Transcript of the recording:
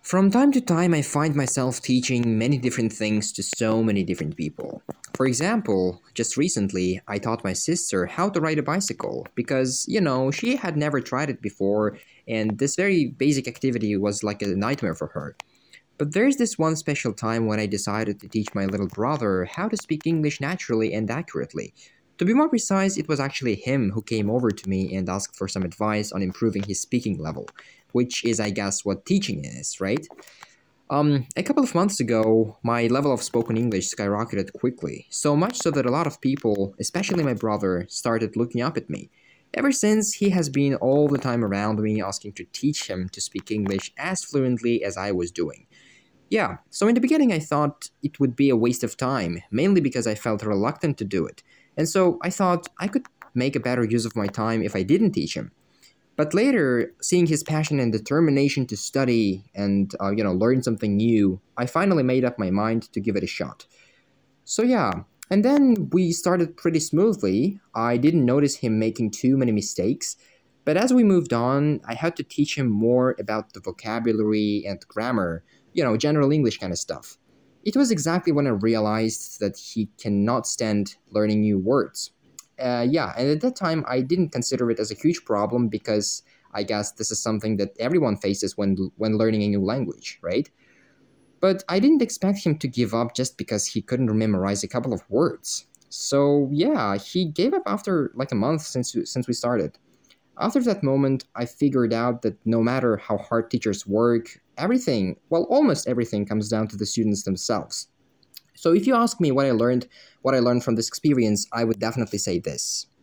From time to time, I find myself teaching many different things to so many different people. For example, just recently, I taught my sister how to ride a bicycle because, she had never tried it before, and this very basic activity was like a nightmare for her. But there's this one special time when I decided to teach my little brother how to speak English naturally and accurately. To be more precise, it was actually him who came over to me and asked for some advice on improving his speaking level, which is, I guess, what teaching is, right? A couple of months ago, my level of spoken English skyrocketed quickly, so much so that a lot of people, especially my brother, started looking up at me. Ever since, he has been all the time around me asking to teach him to speak English as fluently as I was doing. Yeah, so in the beginning, I thought it would be a waste of time, mainly because I felt reluctant to do it. And so I thought I could make a better use of my time if I didn't teach him. But later, seeing his passion and determination to study and learn something new, I finally made up my mind to give it a shot. So yeah, and then we started pretty smoothly. I didn't notice him making too many mistakes, but as we moved on, I had to teach him more about the vocabulary and grammar, general English kind of stuff. It was exactly when I realized that he cannot stand learning new words. Yeah, and at that time, I didn't consider it as a huge problem because I guess this is something that everyone faces when learning a new language, right? But I didn't expect him to give up just because he couldn't memorize a couple of words. So yeah, he gave up after like a month since we started. After that moment, I figured out that no matter how hard teachers work, everything, well, almost everything comes down to the students themselves. So if you ask me what I learned from this experience, I would definitely say this.